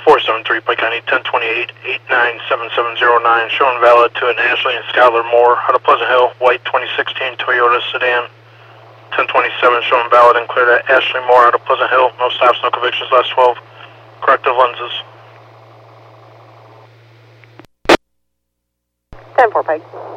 473 Pike County, 1028-897709, showing valid to an Ashley and Skylar Moore out of Pleasant Hill, white 2016 Toyota sedan. 1027 showing valid and cleared at Ashley Moore out of Pleasant Hill, no stops, no convictions, last 12, corrective lenses. 10-4 Pike.